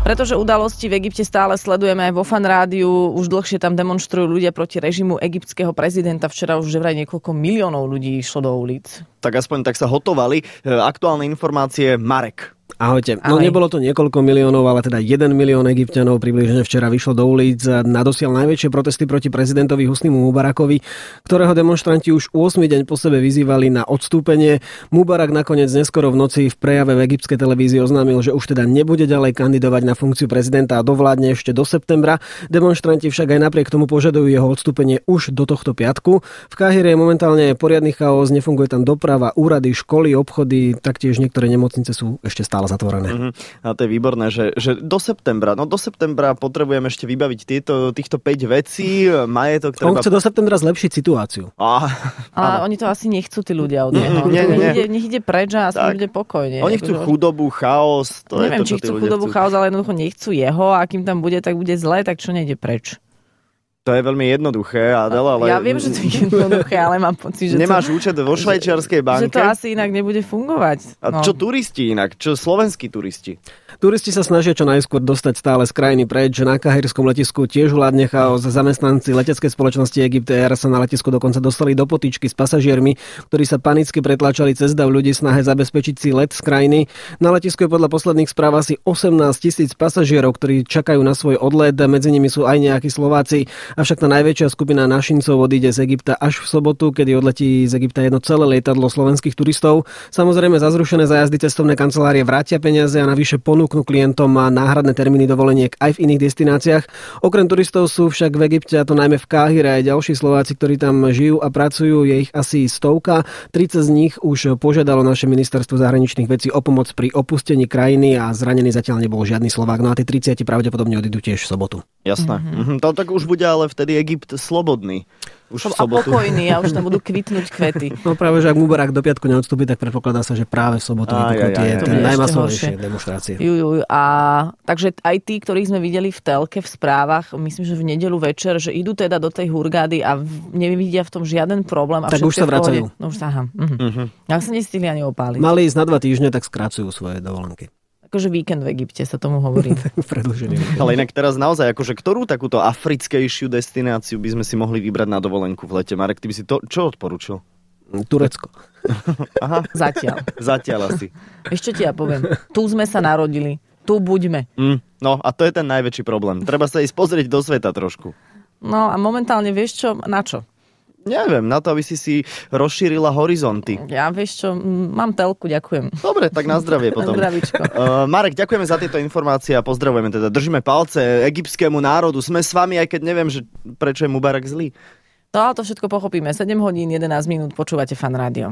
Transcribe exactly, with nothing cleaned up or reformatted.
Pretože udalosti v Egypte stále sledujeme aj vo Fan rádiu. Už dlhšie tam demonštrujú ľudia proti režimu egyptského prezidenta. Včera už že vraj niekoľko miliónov ľudí išlo do ulic. Tak aspoň tak sa hotovali. Aktuálne informácie, Marek. Ahojte. No Ahoj. Nebolo to niekoľko miliónov, ale teda jeden milión Egypťanov približne včera vyšlo do ulic na dosiaľ najväčšie protesty proti prezidentovi Husnimu Mubarakovi, ktorého demonštranti už ôsmy deň po sebe vyzývali na odstúpenie. Mubarak nakoniec neskoro v noci v prejave v egyptskej televízii oznámil, že už teda nebude ďalej kandidovať na funkciu prezidenta a dovládne ešte do septembra. Demonštranti však aj napriek tomu požadujú jeho odstúpenie už do tohto piatku. V Káhire je momentálne poriadny chaos, nefunguje tam doprava, úrady, školy, obchody, taktiež niektoré nemocnice sú ešte stále zatvorené. Uh-huh. A to je výborné, že, že do septembra, no do septembra potrebujeme ešte vybaviť tieto, týchto päť vecí, majetok treba... On chce do septembra zlepšiť situáciu. Ah, Ale oni to asi nechcú, tí ľudia od neho. Nie, nie, nie. Nech ide preč a aspoň bude pokojne. Oni chcú chudobu, chaos. To Neviem, je to, či čo tí chcú ľudia chudobu, chcú. chaos, ale jednoducho nechcú jeho a kým tam bude, tak bude zle, tak čo nejde preč? To je veľmi jednoduché, Adela, ale... Ja viem, že to je jednoduché, ale mám pocit, že nemáš to... účet vo švajčiarskej banke. Že to asi inak nebude fungovať. A No. čo turisti inak? Čo slovenskí turisti? Turisti sa snažia čo najskôr dostať stále z krajiny preč, že na kahirskom letisku tiež vládne chaos. Zamestnanci leteckej spoločnosti Egypt Air sa na letisku dokonca dostali do potyčky s pasažiermi, ktorí sa panicky pretláčali cez dav ľudí v snahe zabezpečiť si let z krajiny. Na letisku je podľa posledných správ asi osemnásť tisíc pasažierov, ktorí čakajú na svoj odlet. Medzi nimi sú aj nejakí Slováci. Avšak tá najväčšia skupina našincov odíde z Egypta až v sobotu, kedy odletí z Egypta jedno celé lietadlo slovenských turistov. Samozrejme za zrušené zájazdy cestovné kancelárie vrátia peniaze a navyše ponúknú klientom náhradné termíny dovoleniek aj v iných destináciách. Okrem turistov sú však v Egypte, a to najmä v Káhire, aj ďalší Slováci, ktorí tam žijú a pracujú. Je ich asi stovka. tridsať z nich už požiadalo naše ministerstvo zahraničných vecí o pomoc pri opustení krajiny a zranený zatiaľ nebol žiadny Slovák. No a tí tridsať pravdepodobne odídu tiež v sobotu. Jasné. Mm-hmm. To tak už bude ale vtedy Egypt slobodný. Už v A sobotu. pokojný a už tam budú kvitnúť kvety. No práve, že ak Mubarak do piatku neodstúpi, tak predpokladá sa, že práve v sobotu Aj, vypuknú aj, tie aj, aj. tie aj. najmasovejšie Ešte demonštrácie. Ju, ju, a takže aj tí, ktorých sme videli v telke, v správach, myslím, že v nedeľu večer, že idú teda do tej hurgády a v- nevidia v tom žiaden problém. A Tak všetko už sa je v pohode. vracajú. No už sa, aha. Mhm. Mhm. Ja sa nestihli ani opáliť. Mali ísť na dva týždne, tak skracujú svoje dovolenky. Akože víkend v Egypte sa tomu hovorí. Predĺžený. Ale inak teraz naozaj, akože ktorú takúto africkejšiu destináciu by sme si mohli vybrať na dovolenku v lete? Marek, ty by si to čo odporučil? Turecko. Aha, Zatiaľ. zatiaľ asi. Ešte ti ja poviem. Tu sme sa narodili. Tu buďme. Mm, no a to je ten najväčší problém. Treba sa ísť pozrieť do sveta trošku. No a momentálne vieš čo? Na čo? Neviem, na to, aby si si rozšírila horizonty. Ja vieš čo? Mm, Mám telku, ďakujem. Dobre, tak na zdravie potom. Zdravíčko. Uh, Marek, ďakujeme za tieto informácie a pozdravujeme teda. Držíme palce egyptskému národu. Sme s vami, aj keď neviem, že prečo je Mubarak zlý. No ale to všetko pochopíme. sedem hodín, jedenásť minút, počúvate Fan rádio.